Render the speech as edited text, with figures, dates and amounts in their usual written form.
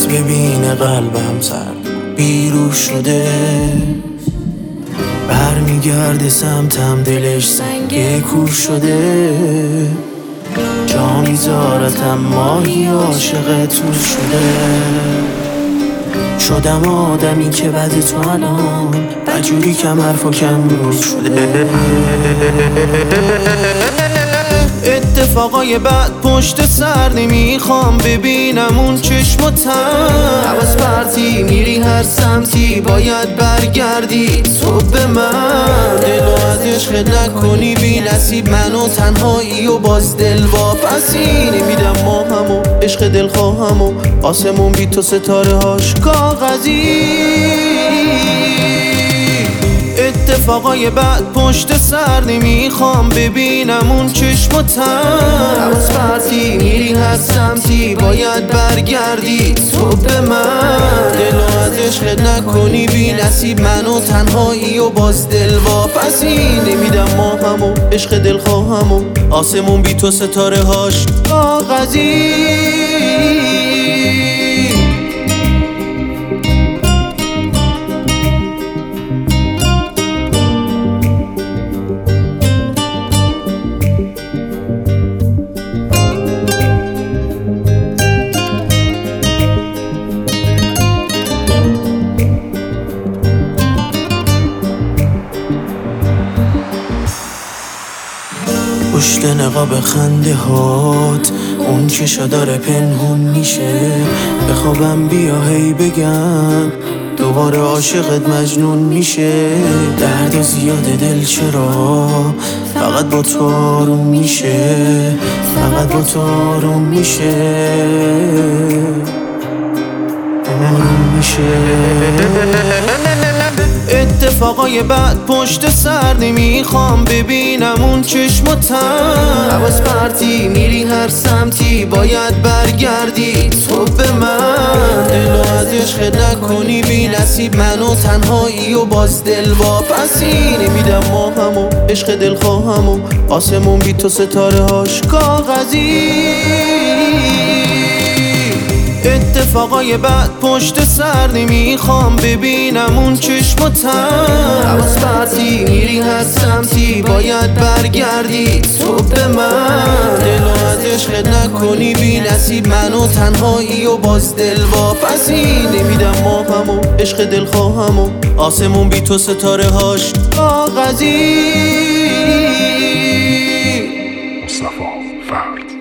ببینه قلبم سرد بیروح شده، برمیگرده سمتم دلش سنگ کور شده. جا میذارتم ماهی عاشق تور شده. شدم آدمی که بعد تو الان بجوری کم حرف و کم رو شده. اتفاقای بعد پشت سر نمیخوام ببینم اون چشم و تن. حواس پرتی میری هر سمتی باید برگردی تو به من. دلو از عشق نکنی بی نصیب منو تنهایی و باز دل واپسی نمیدم ما همو عشق دل خواهمو آسمون بی تو ستاره هاش کاغذی. اتفاقای بعد پشت سر نمیخوام ببینم اون چشم و تن. حواس پرتی میری هر سمتی باید برگردی تو به من. دلو از عشق نکنی بی نصیب منو تنهایی و باز دل واپسی نمیدم ما همو عشق دل خواهمو آسمون بی تو ستاره هاش کاغذی. پشت نقاب خنده هات اون چشا داره پنهون میشه. بخوابم بیا هی بگم دوباره عاشقت مجنون میشه. درد زیاد دل چرا فقط با تو آروم میشه، فقط با تو آروم میشه، آروم میشه. اتفاقای بعد پشت سر نمیخوام ببینم اون چشم و تن. حواس پرتی میری هر سمتی باید برگردی تو به من. دلو از عشق نکنی بی نصیب منو تنهایی و باز دل واپسی نمیدم ما همو عشق دل خواهمو آسمون بی تو ستاره هاش کاغذی. اتفاقای بعد پشت سر نمیخوام ببینم اون چشم و تن. حواس پرتی میری هر سمتی باید برگردی تو به من. دلو از عشق نکنی بی نصیب منو تنهایی و باز دل واپسی نمیدم ما همو عشق دل خواهمو آسمون بی تو ستاره هاش کاغذی. مصطفی فرد.